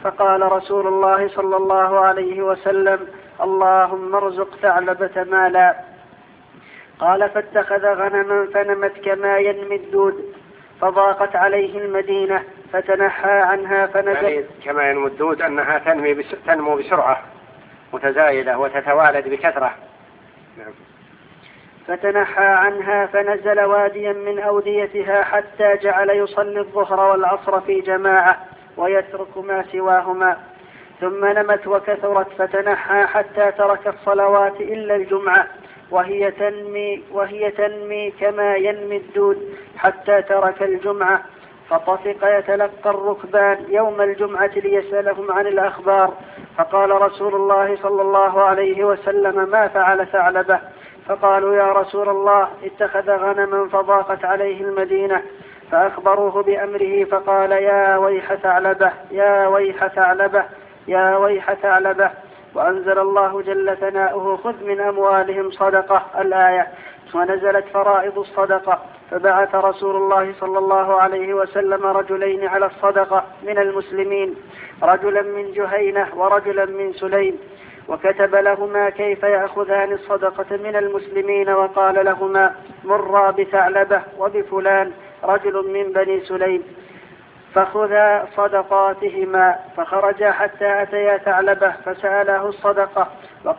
فقال رسول الله صلى الله عليه وسلم: اللهم ارزق ثعلبة مالا. قال: فاتخذ غنما فنمت كما ينمي الدود، فضاقت عليه المدينة فتنحى عنها فنزل. يعني كما ينمو الدود أنها تنمو بسرعة متزايدة وتتوالد بكثرة. نعم. فتنحى عنها فنزل واديا من أوديتها حتى جعل يصلي الظهر والعصر في جماعة ويترك ما سواهما، ثم نمت وكثرت فتنحى حتى ترك الصلوات إلا الجمعة وهي تنمي كما ينمي الدود حتى ترك الجمعة، فطفق يتلقى الركبان يوم الجمعة ليسألهم عن الأخبار، فقال رسول الله صلى الله عليه وسلم: ما فعل ثعلبة؟ فقالوا: يا رسول الله اتخذ غنما فضاقت عليه المدينة. فأخبروه بأمره فقال: يا ويح ثعلبة، يا ويح ثعلبة، يا ويح ثعلبة. وأنزل الله جل ثناؤه: خذ من أموالهم صدقة، الآية. ونزلت فرائض الصدقة، فبعث رسول الله صلى الله عليه وسلم رجلين على الصدقة من المسلمين، رجلا من جهينة ورجلا من سليم، وكتب لهما كيف يأخذان الصدقة من المسلمين، وقال لهما: مرا بثعلبة وبفلان رجل من بني سليم فخذا صدقاتهما. فخرجا حتى أتيا ثعلبة فسأله الصدقة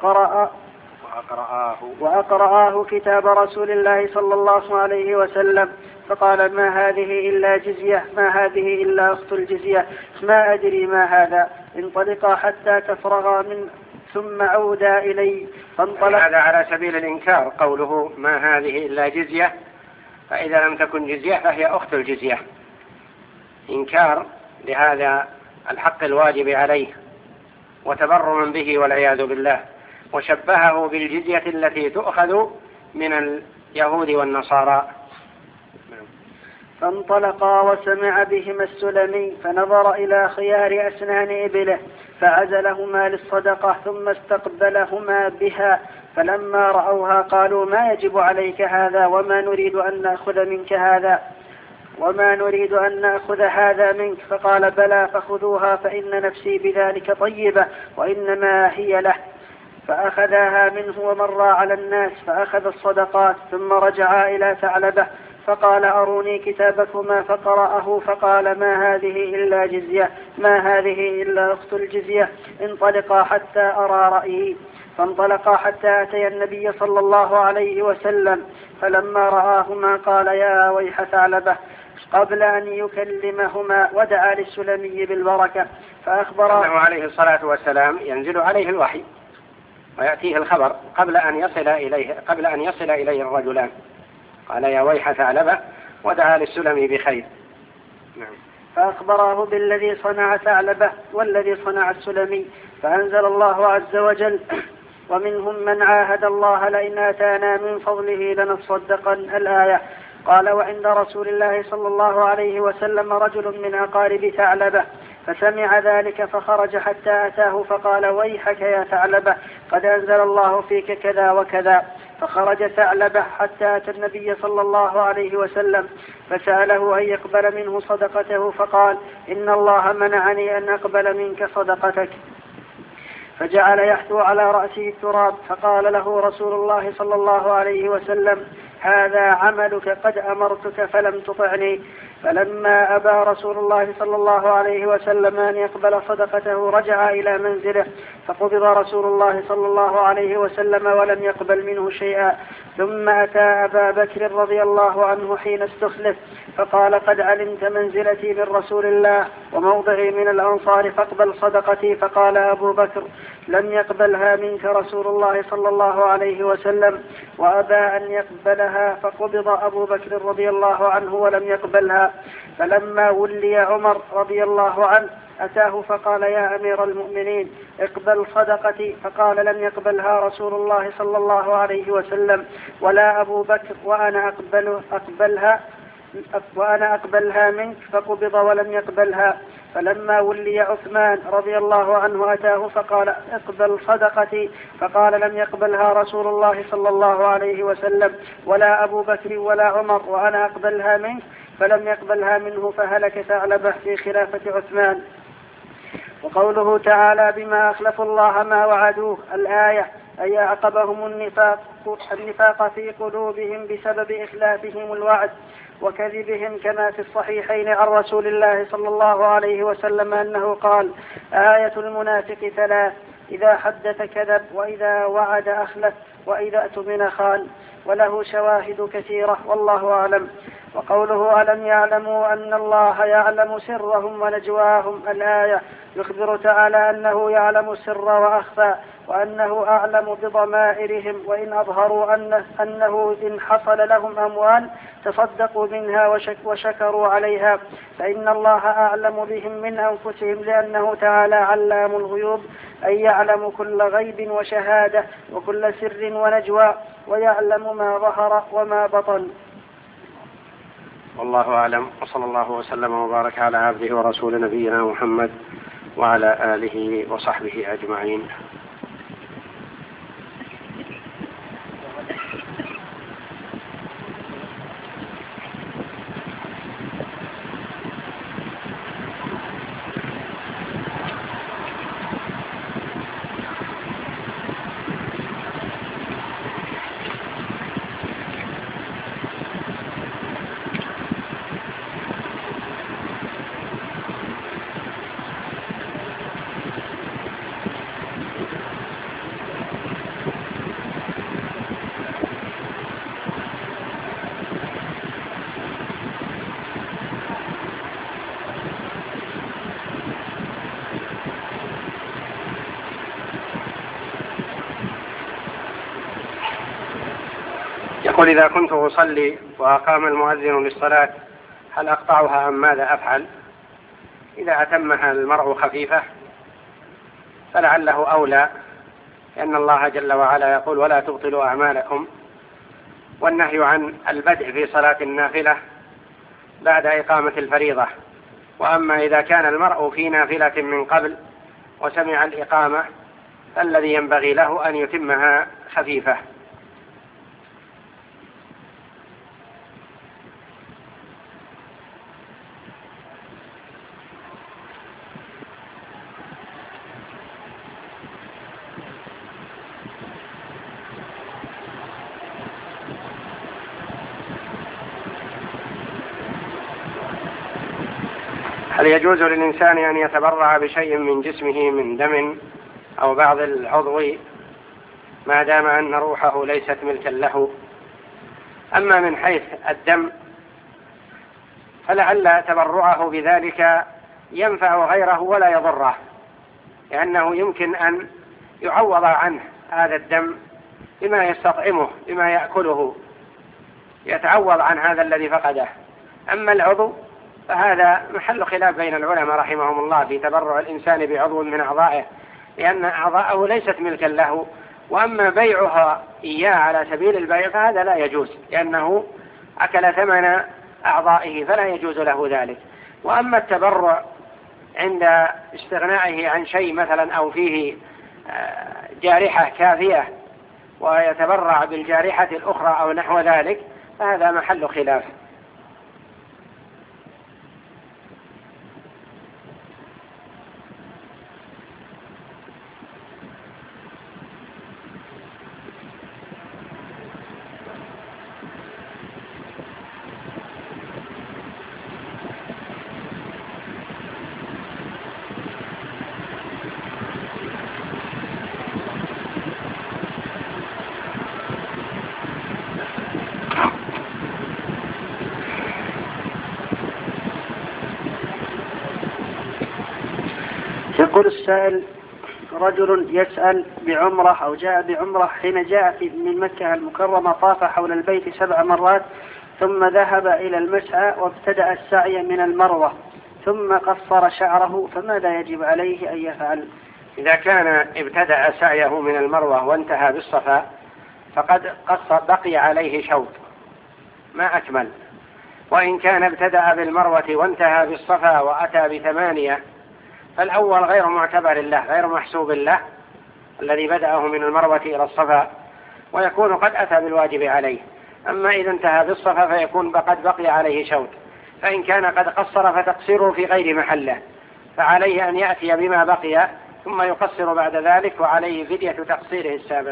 وأقرآه كتاب رسول الله صلى الله عليه وسلم، فقال: ما هذه إلا جزية، ما هذه إلا أخت الجزية، ما أدري ما هذا، انطلقا حتى تفرغا من ثم عودا إلي. فانطلق. هذا على سبيل الإنكار، قوله ما هذه إلا جزية، فإذا لم تكن جزية فهي أخت الجزية، إنكار لهذا الحق الواجب عليه وتبرما به والعياذ بالله، وشبهه بالجزية التي تؤخذ من اليهود والنصارى. فانطلقا وسمع بهما السلمي فنظر إلى خيار أسنان إبله فعزلهما للصدقة ثم استقبلهما بها، فلما رأوها قالوا: ما يجب عليك هذا وما نريد أن نأخذ هذا منك. فقال: بلى، فخذوها فإن نفسي بذلك طيبة وإنما هي له. فأخذاها منه ومر على الناس فأخذ الصدقات، ثم رجعا إلى ثعلبة فقال: أروني كتابكما. فقرأه فقال: ما هذه إلا جزية، ما هذه إلا أخت الجزية، انطلقا حتى أرى رأيي. فانطلقا حتى أتيا النبي صلى الله عليه وسلم، فلما رآهما قال: يا ويح ثعلبة، قبل أن يكلمهما ودعا للسلمي بالبركة. فأخبر أنه عليه الصلاة والسلام ينزل عليه الوحي ويأتيه الخبر قبل أن يصل إليه الرجلان، قال: يا ويح ثعلبة، ودعا للسلمي بخير. نعم. فأخبره بالذي صنع ثعلبة والذي صنع السلمي، فأنزل الله عز وجل: ومنهم من عاهد الله لئن آتانا من فضله لنصدقن، الآية. قال: وعند رسول الله صلى الله عليه وسلم رجل من أقارب ثعلبة فسمع ذلك فخرج حتى أتاه فقال: ويحك يا ثعلبة، قد أنزل الله فيك كذا وكذا. فخرج ثعلبة حتى أتى النبي صلى الله عليه وسلم فسأله أن يقبل منه صدقته، فقال: إن الله منعني أن أقبل منك صدقتك. فجعل يحثو على رأسه التراب، فقال له رسول الله صلى الله عليه وسلم: هذا عملك، قد أمرتك فلم تطعني. فلما أبى رسول الله صلى الله عليه وسلم أن يقبل صدقته رجع إلى منزله، فقبض رسول الله صلى الله عليه وسلم ولم يقبل منه شيئا. ثم أتى أبا بكر رضي الله عنه حين استخلف فقال: قد علمت منزلتي من رسول الله وموضعي من الأنصار، فاقبل صدقتي. فقال أبو بكر: لم يقبلها منك رسول الله صلى الله عليه وسلم، وأبى أن يقبلها. فقبض أبو بكر رضي الله عنه ولم يقبلها. فلما ولي عمر رضي الله عنه أتاه فقال: يا أمير المؤمنين، اقبل صدقتي. فقال: لم يقبلها رسول الله صلى الله عليه وسلم ولا أبو بكر، وأنا أقبلها منك. فقبض ولم يقبلها. فلما ولي عثمان رضي الله عنه أتاه فقال: اقبل صدقتي. فقال: لم يقبلها رسول الله صلى الله عليه وسلم ولا أبو بكر ولا عمر، وأنا أقبلها منك. فلم يقبلها منه، فهلك ثعلبة في خلافة عثمان. وقوله تعالى بما أخلفوا الله ما وعدوه الآية أي أعقبهم النفاق في قلوبهم بسبب إخلافهم الوعد وكذبهم، كما في الصحيحين عن رسول الله صلى الله عليه وسلم أنه قال: آية المنافق ثلاث: إذا حدث كذب، وإذا وعد أخلف، وإذا اؤتمن خان. وله شواهد كثيرة والله أعلم. وقوله ألم يعلموا أن الله يعلم سرهم ونجواهم الآية يخبر تعالى أنه يعلم السر وأخفى، وأنه أعلم بضمائرهم، وإن أظهروا أنه إن حصل لهم أموال تصدقوا منها وشكروا عليها، فإن الله أعلم بهم من أنفسهم، لأنه تعالى علام الغيوب، أي يعلم كل غيب وشهادة وكل سر ونجوى، ويعلم ما ظهر وما بطن. والله أعلم، وصلى الله وسلم وبارك على عبده ورسول نبينا محمد وعلى آله وصحبه أجمعين. يقول: إذا كنت أصلي وأقام المؤذن للصلاة هل أقطعها أم ماذا أفعل؟ إذا أتمها المرء خفيفة فلعله أولى، لأن الله جل وعلا يقول: ولا تبطلوا أعمالكم، والنهي عن البدء في صلاة النافلة بعد إقامة الفريضة. وأما إذا كان المرء في نافلة من قبل وسمع الإقامة فالذي ينبغي له أن يتمها خفيفة. هل يجوز للإنسان أن يتبرع بشيء من جسمه من دم أو بعض العضو ما دام أن روحه ليست ملكا له؟ أما من حيث الدم فلعل تبرعه بذلك ينفع غيره ولا يضره، لأنه يمكن أن يعوض عنه هذا الدم بما يستطعمه، بما يأكله، يتعوض عن هذا الذي فقده. أما العضو فهذا محل خلاف بين العلماء رحمهم الله في تبرع الإنسان بعضو من أعضائه، لأن أعضاءه ليست ملكا له. وأما بيعها إياه على سبيل البيع فهذا لا يجوز، لأنه أكل ثمن أعضائه فلا يجوز له ذلك. وأما التبرع عند استغنائه عن شيء مثلا أو فيه جارحة كافية ويتبرع بالجارحة الأخرى أو نحو ذلك فهذا محل خلاف. يقول السائل: رجل يسأل بعمرة أو جاء بعمرة، حين جاء من مكة المكرمة طاف حول البيت 7 مرات ثم ذهب إلى المسعى وابتدأ السعي من المروة ثم قصر شعره، فماذا يجب عليه أن يفعل؟ إذا كان ابتدأ سعيه من المروة وانتهى بالصفا فقد بقي عليه شوط ما أكمل. وإن كان ابتدأ بالمروة وانتهى بالصفا وأتى ب8 فالأول غير معتبر له، غير محسوب له الذي بدأه من المروة إلى الصفا، ويكون قد أتى بالواجب عليه. أما إذا انتهى بالصفا فيكون قد بقي عليه شوط، فإن كان قد قصر فتقصيره في غير محله، فعليه أن يأتي بما بقي ثم يقصر بعد ذلك، وعليه فدية تقصيره السابق.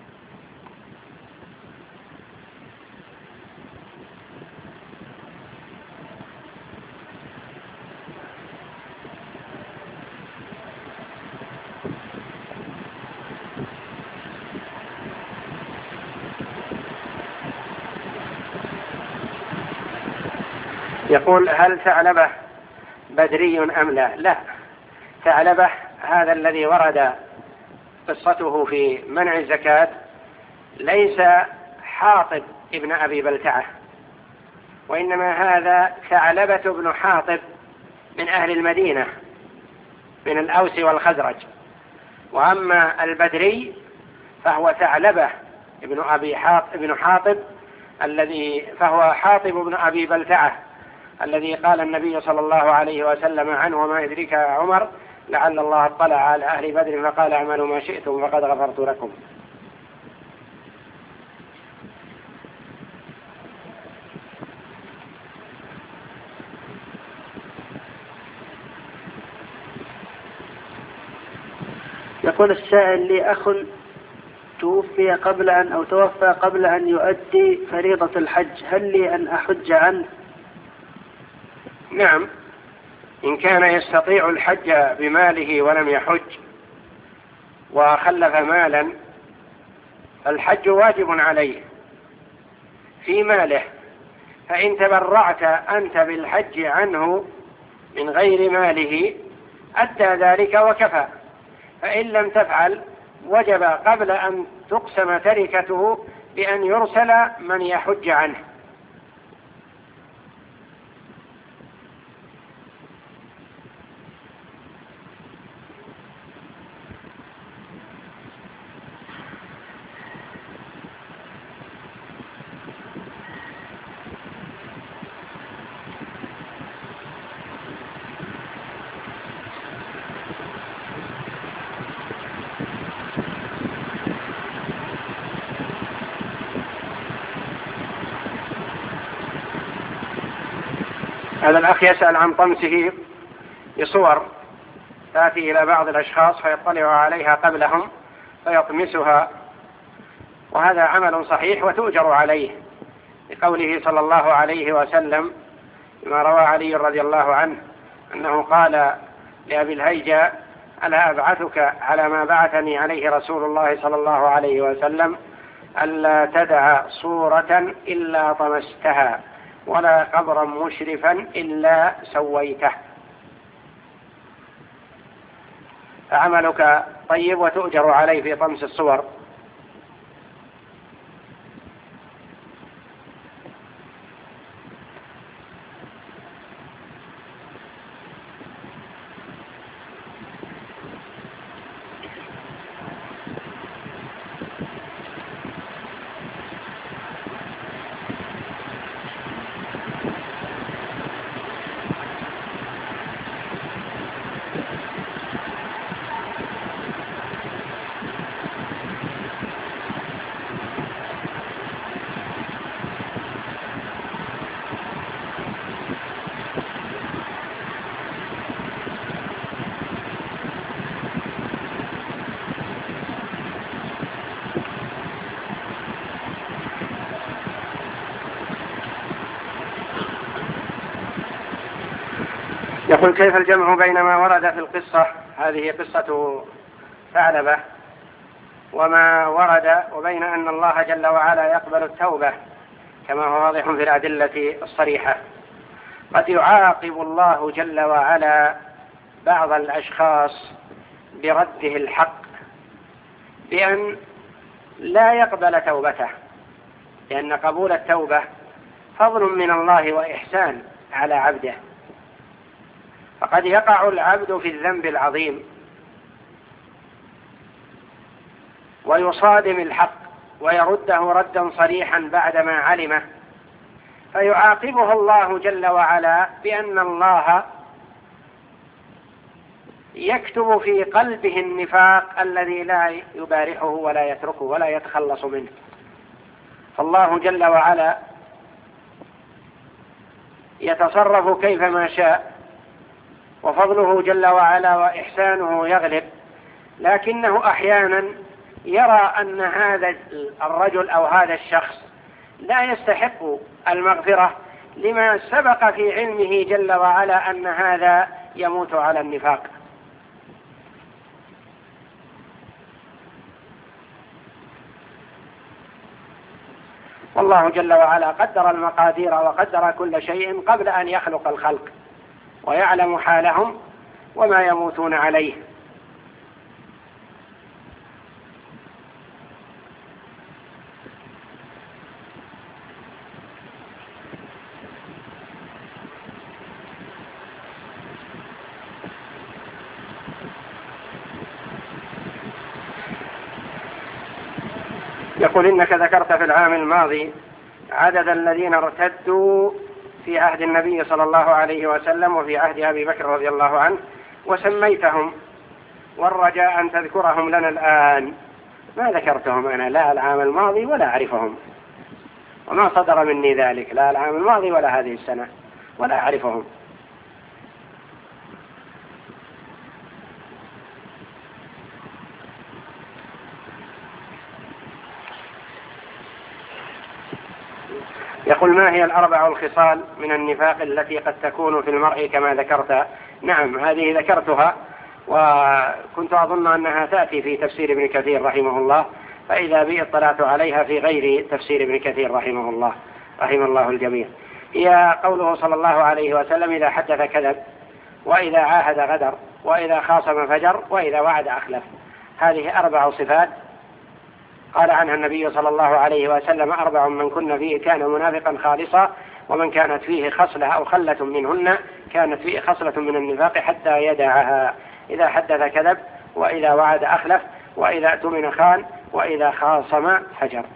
يقول: هل ثعلبة بدري أم لا؟ لا، ثعلبة هذا الذي ورد قصته في منع الزكاة ليس حاطب ابن أبي بلتعة، وإنما هذا ثعلبة بن حاطب من أهل المدينة من الأوس والخزرج. وأما البدري فهو ثعلبة ابن حاطب الذي فهو حاطب بن أبي بلتعة الذي قال النبي صلى الله عليه وسلم عنه: وما يدريك يا عمر لعل الله اطلع على أهل بدر فقال اعملوا ما شئتم فقد غفرت لكم. يقول السائل: لي أخ توفي قبل أن يؤدي فريضة الحج، هل لي أن أحج عنه؟ نعم، إن كان يستطيع الحج بماله ولم يحج وخلف مالا الحج واجب عليه في ماله، فإن تبرعت أنت بالحج عنه من غير ماله أدى ذلك وكفى. فإن لم تفعل وجب قبل أن تقسم تركته بأن يرسل من يحج عنه. هذا الأخ يسأل عن طمسه بصور تأتي إلى بعض الأشخاص فيطلع عليها قبلهم فيطمسها، وهذا عمل صحيح وتؤجر عليه، لقوله صلى الله عليه وسلم ما روى علي رضي الله عنه أنه قال لأبي الهيجة: ألا أبعثك على ما بعثني عليه رسول الله صلى الله عليه وسلم ألا تدع صورة إلا طمستها ولا قبرا مشرفا إلا سويته. فعملك طيب وتؤجر عليه في طمس الصور. يقول: كيف الجمع بين ما ورد في القصة، هذه قصة ثعلبة، وما ورد وبين أن الله جل وعلا يقبل التوبة كما هو واضح في الأدلة الصريحة؟ قد يعاقب الله جل وعلا بعض الأشخاص برده الحق بأن لا يقبل توبته، لأن قبول التوبة فضل من الله وإحسان على عبده، فقد يقع العبد في الذنب العظيم ويصادم الحق ويرده ردا صريحا بعدما علمه، فيعاقبه الله جل وعلا بأن الله يكتب في قلبه النفاق الذي لا يبارحه ولا يتركه ولا يتخلص منه. فالله جل وعلا يتصرف كيفما شاء، وفضله جل وعلا وإحسانه يغلب، لكنه أحيانا يرى أن هذا الرجل أو هذا الشخص لا يستحق المغفرة لما سبق في علمه جل وعلا أن هذا يموت على النفاق. والله جل وعلا قدر المقادير وقدر كل شيء قبل أن يخلق الخلق، ويعلم حالهم وما يموتون عليه. يقول إنك ذكرت في العام الماضي عدد الذين ارتدوا في عهد النبي صلى الله عليه وسلم وفي عهد أبي بكر رضي الله عنه وسميتهم، والرجاء أن تذكرهم لنا الآن. ما ذكرتهم أنا لا العام الماضي ولا أعرفهم، وما صدر مني ذلك لا العام الماضي ولا هذه السنة، ولا أعرفهم. يقول ما هي الأربع الخصال من النفاق التي قد تكون في المرء كما ذكرت؟ نعم هذه ذكرتها، وكنت أظن أنها تأتي في تفسير ابن كثير رحمه الله، فإذا بي اطلعت عليها في غير تفسير ابن كثير رحمه الله، رحمه الله الجميع. هي قوله صلى الله عليه وسلم إذا حدث كذب، وإذا عاهد غدر، وإذا خاصم فجر، وإذا وعد أخلف. هذه 4 صفات قال عنها النبي صلى الله عليه وسلم 4 من كن فيه كان منافقا خالصا، ومن كانت فيه خصلة أو خلة منهن كانت فيه خصلة من النفاق حتى يدعها. إذا حدث كذب، وإذا وعد أخلف، وإذا اؤتمن خان، وإذا خاصم فجر.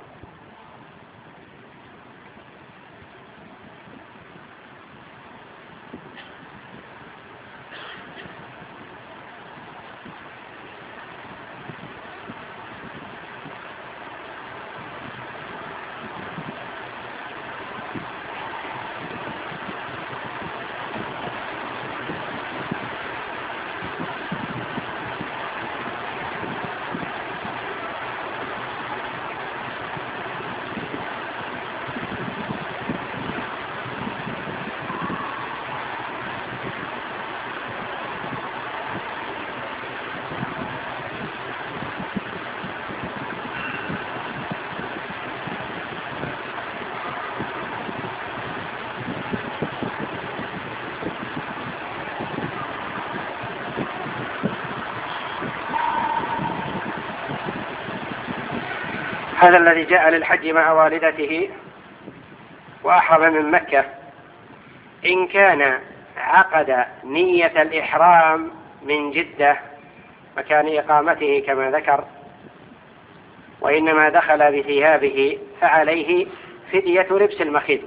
هذا الذي جاء للحج مع والدته وأحرم من مكة، إن كان عقد نية الإحرام من جدة مكان إقامته كما ذكر، وإنما دخل بثيابه، فعليه فدية لبس المخيط،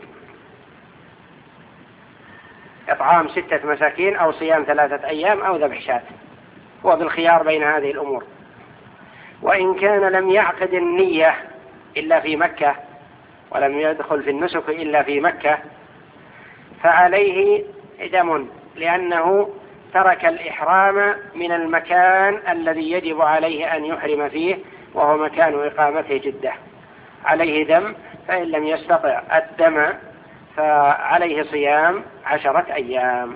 إطعام 6 مساكين أو صيام 3 أيام أو ذبح شاة، هو بالخيار بين هذه الأمور. وإن كان لم يعقد النية إلا في مكة، ولم يدخل في النسك إلا في مكة، فعليه دم، لأنه ترك الإحرام من المكان الذي يجب عليه أن يحرم فيه، وهو مكان إقامته جدة. عليه دم، فإن لم يستطع الدم فعليه صيام 10 أيام.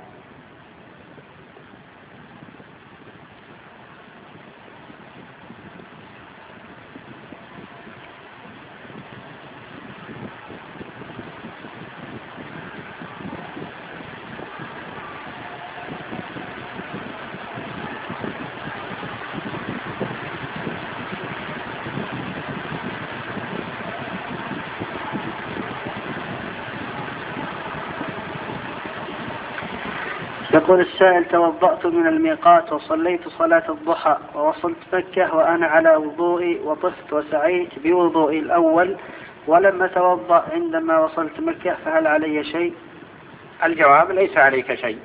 يقول السائل توضأت من الميقات وصليت صلاة الضحى ووصلت مكة وأنا على وضوئي، وطفت وسعيت بوضوئي الأول ولم أتوضأ عندما وصلت مكة، فهل علي شيء؟ الجواب ليس عليك شيء،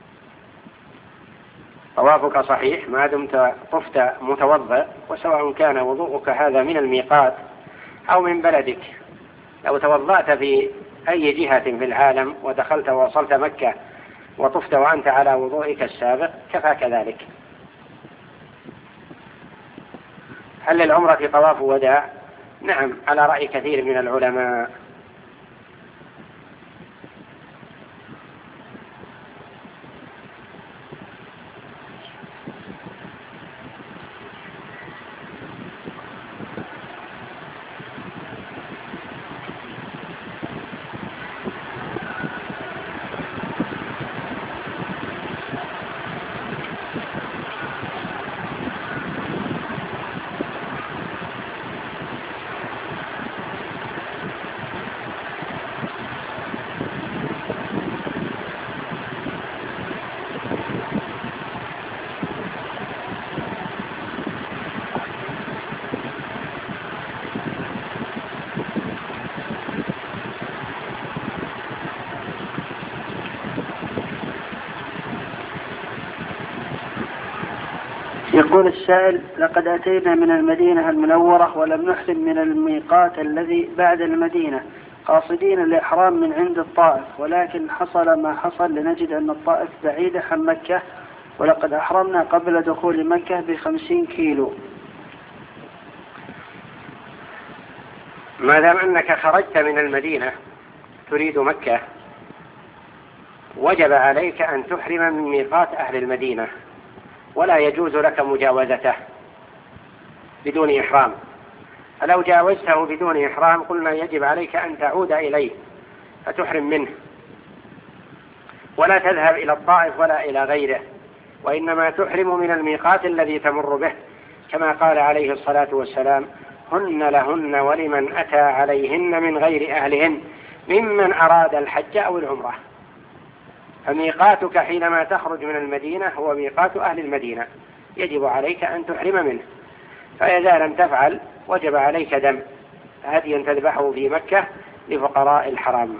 طوافك صحيح ما دمت طفت متوضأ، وسواء كان وضوءك هذا من الميقات أو من بلدك. لو توضأت في أي جهة في العالم ودخلت ووصلت مكة وطفت وأنت على وضوئك السابق كفاك ذلك. هل للعمرة طواف وداع؟ نعم، على رأي كثير من العلماء. يقول السائل: لقد أتينا من المدينة المنورة ولم نحرم من الميقات الذي بعد المدينة قاصدين الإحرام من عند الطائف، ولكن حصل ما حصل لنجد أن الطائف بعيدة عن مكة، ولقد أحرمنا قبل دخول مكة ب50 كيلو. ما دام أنك خرجت من المدينة تريد مكة، وجب عليك أن تحرم من ميقات أهل المدينة، ولا يجوز لك مجاوزته بدون إحرام. فلو جاوزته بدون إحرام قلنا يجب عليك أن تعود إليه فتحرم منه، ولا تذهب إلى الطائف ولا إلى غيره، وإنما تحرم من الميقات الذي تمر به، كما قال عليه الصلاة والسلام: هن لهن ولمن أتى عليهن من غير أهلهن ممن أراد الحج أو العمرة. فميقاتك حينما تخرج من المدينة هو ميقات أهل المدينة، يجب عليك أن تحرم منه. فإذا لم تفعل وجب عليك دم هدي تذبحه في مكة لفقراء الحرام.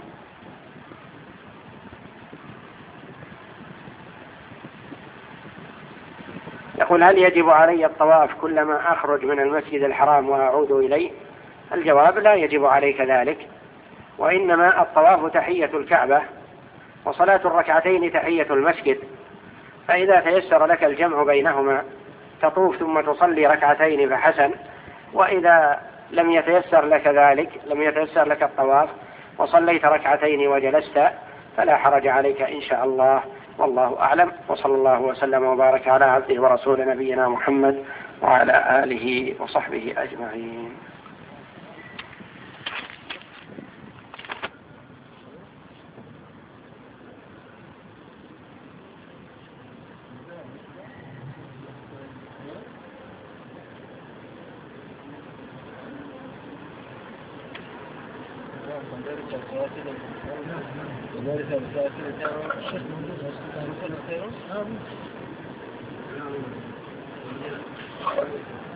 يقول: هل يجب علي الطواف كلما أخرج من المسجد الحرام وأعود إليه؟ الجواب: لا يجب عليك ذلك، وإنما الطواف تحية الكعبة، وصلاة الركعتين تحية المسجد، فإذا تيسر لك الجمع بينهما تطوف ثم تصلي ركعتين فحسن، وإذا لم يتيسر لك ذلك، لم يتيسر لك الطواف وصليت ركعتين وجلست، فلا حرج عليك إن شاء الله، والله أعلم. وصلى الله وسلم وبارك على عبده ورسول نبينا محمد وعلى آله وصحبه أجمعين. ذلك